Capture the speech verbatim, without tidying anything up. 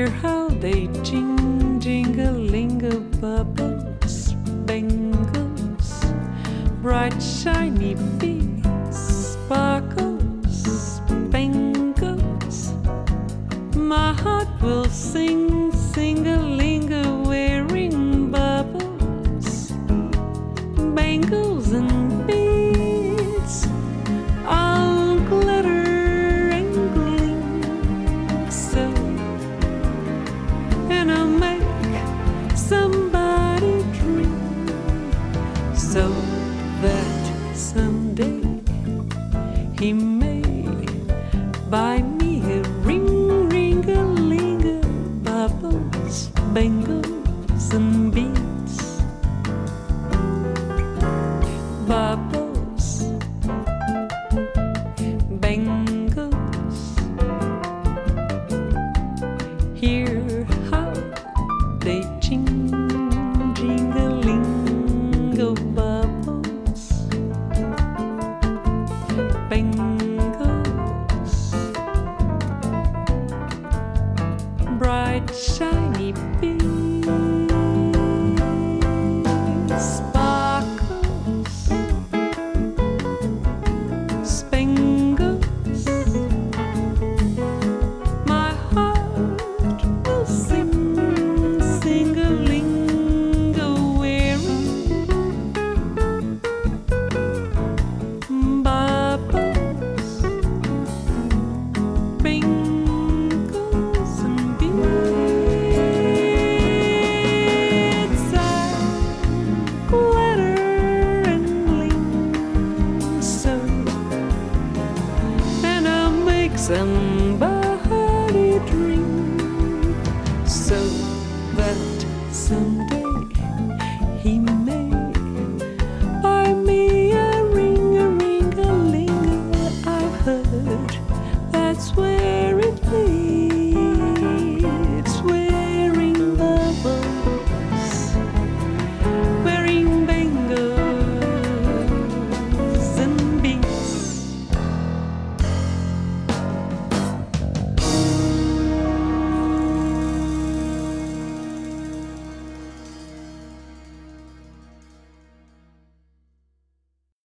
how they jing, jing-a-ling-a, bubbles, bangles, bright shiny beads, sparkles, bangles. My heart will sing, sing-a-ling-a, wearing bubbles, bangles and beads, all glitter and gleam. So, and I'll make somebody dream, so that someday he may buy me a ring, ring-a-ling-a, bubbles, bangles and beads, bubbles, bangles. Hear how they jing, jing-a-ling-a, bubbles, bangles, bright shiny beads, sparkles, spangles. My heart will sing, sing-a-ling-a, wearing bubbles, bangles and beads, and glitter and gleam. So, and I'll make somebody dream, so that someday